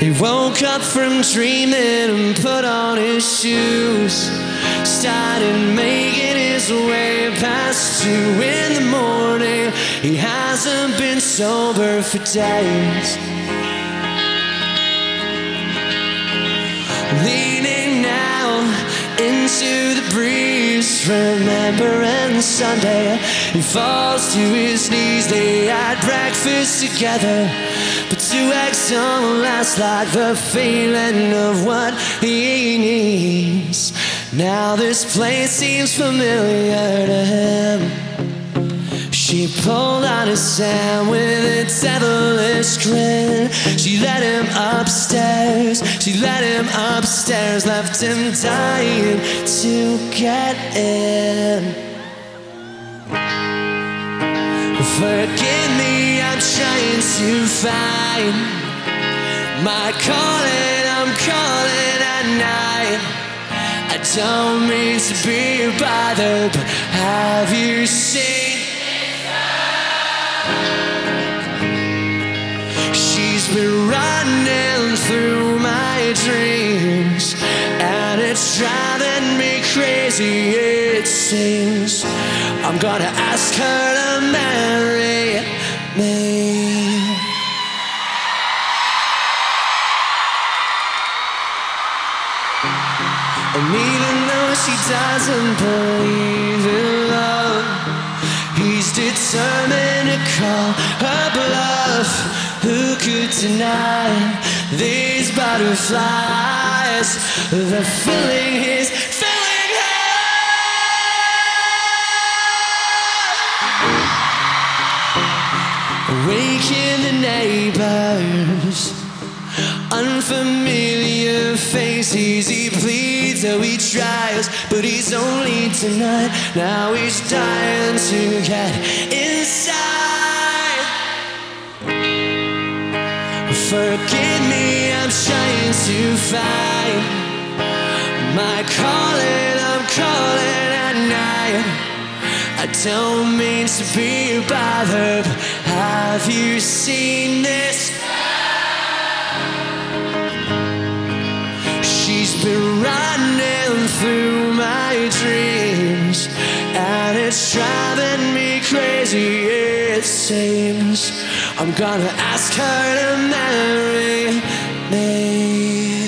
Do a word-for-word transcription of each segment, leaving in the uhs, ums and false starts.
He woke up from dreaming and put on his shoes, started making his way past two in the morning. He hasn't been sober for days. Leaning now into the breeze, remembering Sunday. He falls to his knees. They had breakfast together, but two eggs don't last like the feeling of what he needs. Now this place seems familiar to him. She pulled out his hand with a devilish grin. She led him upstairs, she led him upstairs, left him dying to get in. Forgive me, I'm trying to find my calling, I'm calling at night. I don't mean to be bothered, but have you seen? She's been running through my dreams, and it's driving me crazy, it seems. I'm gonna ask her to marry me. And even though she doesn't believe in love, he's determined to call her bluff. Who could deny these butterflies? They're filling his, filling her. Waking the neighbors, unfamiliar faces. He pleads, though he tries, but he's only tonight. Now he's dying to get inside. Forgive me, I'm trying to find my calling, I'm calling at night. I don't mean to be bothered, but have you seen this? She's been running through my dreams, and it's driving me crazy, it seems. I'm gonna ask her to marry me.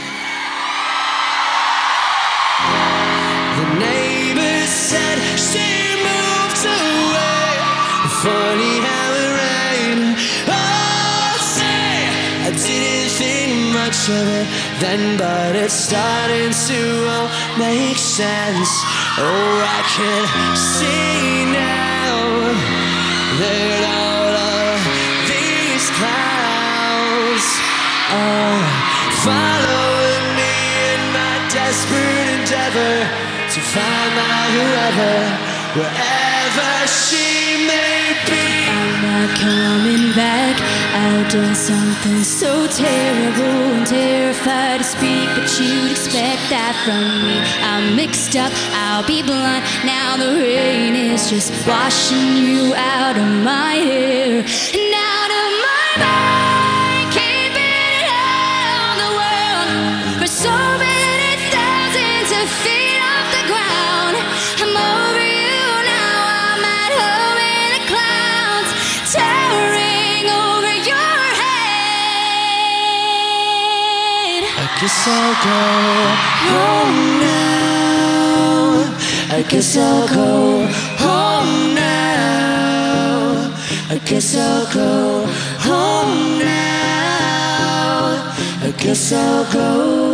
The neighbors said she moved away. Funny how it rained. Oh, say, I didn't think much of it then, but it's starting to all make sense. Oh, I can see now that all of these clouds are following me in my desperate endeavor to find my whoever, wherever she may be. I'm not coming back. I've done something so terrible and terrified to speak, but you'd expect that from me. I'm mixed up, I'll be blunt. Now the rain is just washing you out of my hair and out of my mind. Keeping it on the world for so many thousands of feet off the ground. I'm over you now, I'm at home in the clouds, towering over your head. I guess I'll go home now. I guess I'll go home now. I guess I'll go home now. I guess I'll go